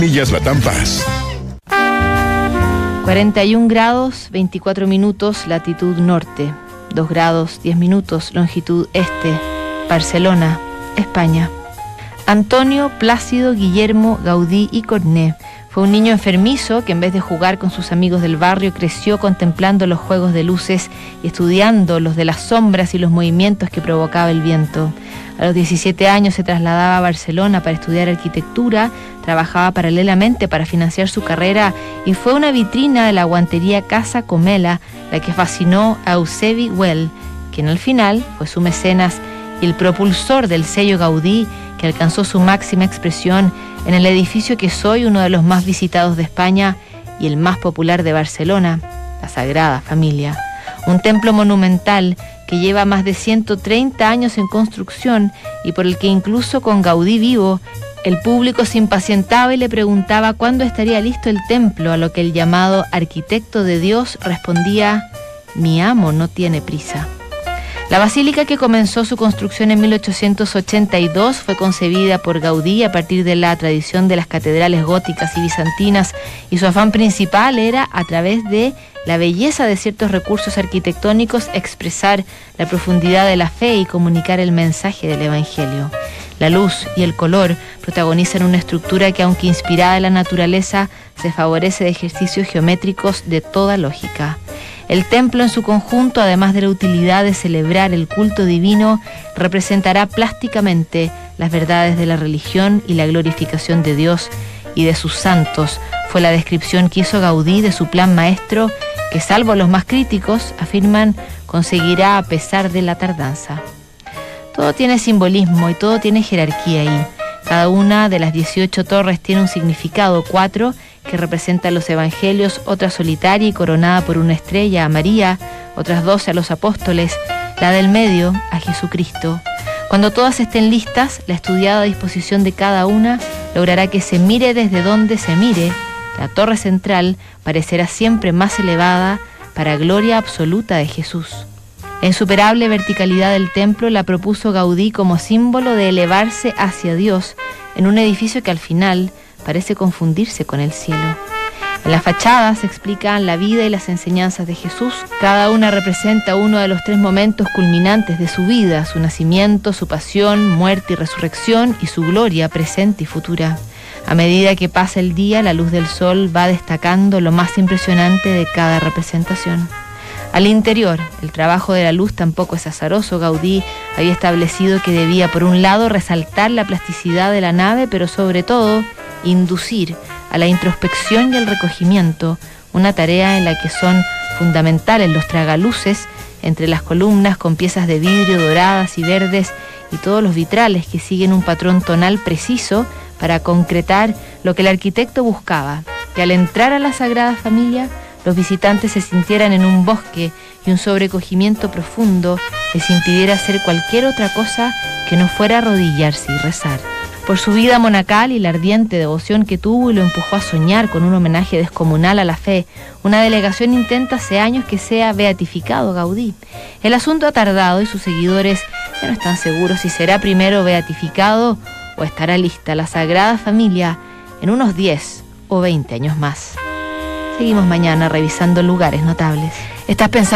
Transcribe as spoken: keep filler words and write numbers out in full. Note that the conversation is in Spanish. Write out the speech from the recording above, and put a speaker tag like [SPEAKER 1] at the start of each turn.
[SPEAKER 1] Millas Latam Paz.
[SPEAKER 2] cuarenta y un grados, veinticuatro minutos, latitud norte. dos grados, diez minutos, longitud este. Barcelona, España. Antonio Plácido Guillermo Gaudí y Cornet fue un niño enfermizo que en vez de jugar con sus amigos del barrio creció contemplando los juegos de luces y estudiando los de las sombras y los movimientos que provocaba el viento. A los diecisiete años se trasladaba a Barcelona para estudiar arquitectura, trabajaba paralelamente para financiar su carrera y fue una vitrina de la guantería Casa Comela la que fascinó a Eusebi Güell, quien al final fue su mecenas y el propulsor del sello Gaudí, que alcanzó su máxima expresión en el edificio que es hoy uno de los más visitados de España y el más popular de Barcelona, la Sagrada Familia. Un templo monumental que lleva más de ciento treinta años en construcción y por el que incluso con Gaudí vivo, el público se impacientaba y le preguntaba cuándo estaría listo el templo, a lo que el llamado arquitecto de Dios respondía: mi amo no tiene prisa. La basílica, que comenzó su construcción en mil ochocientos ochenta y dos, fue concebida por Gaudí a partir de la tradición de las catedrales góticas y bizantinas, y su afán principal era, a través de la belleza de ciertos recursos arquitectónicos, expresar la profundidad de la fe y comunicar el mensaje del Evangelio. La luz y el color protagonizan una estructura que, aunque inspirada en la naturaleza, se favorece de ejercicios geométricos de toda lógica. El templo en su conjunto, además de la utilidad de celebrar el culto divino, representará plásticamente las verdades de la religión y la glorificación de Dios y de sus santos. Fue la descripción que hizo Gaudí de su plan maestro, que, salvo los más críticos, afirman conseguirá a pesar de la tardanza. Todo tiene simbolismo y todo tiene jerarquía ahí. Cada una de las dieciocho torres tiene un significado: cuatro que representan los evangelios, otra solitaria y coronada por una estrella a María, otras doce a los apóstoles, la del medio a Jesucristo. Cuando todas estén listas, la estudiada disposición de cada una logrará que se mire desde donde se mire. La torre central parecerá siempre más elevada para gloria absoluta de Jesús. La insuperable verticalidad del templo la propuso Gaudí como símbolo de elevarse hacia Dios en un edificio que al final parece confundirse con el cielo. En la fachada se explican la vida y las enseñanzas de Jesús. Cada una representa uno de los tres momentos culminantes de su vida: su nacimiento, su pasión, muerte y resurrección, y su gloria presente y futura. A medida que pasa el día, la luz del sol va destacando lo más impresionante de cada representación. Al interior, el trabajo de la luz tampoco es azaroso. Gaudí había establecido que debía, por un lado, resaltar la plasticidad de la nave, pero sobre todo, inducir a la introspección y el recogimiento, una tarea en la que son fundamentales los tragaluces entre las columnas con piezas de vidrio doradas y verdes y todos los vitrales que siguen un patrón tonal preciso para concretar lo que el arquitecto buscaba: que al entrar a la Sagrada Familia los visitantes se sintieran en un bosque y un sobrecogimiento profundo les impidiera hacer cualquier otra cosa que no fuera arrodillarse y rezar. Por su vida monacal y la ardiente devoción que tuvo, y lo empujó a soñar con un homenaje descomunal a la fe, una delegación intenta hace años que sea beatificado Gaudí. El asunto ha tardado y sus seguidores ya no están seguros si será primero beatificado o estará lista la Sagrada Familia en unos diez o veinte años más. Seguimos mañana revisando lugares notables. ¿Estás pensando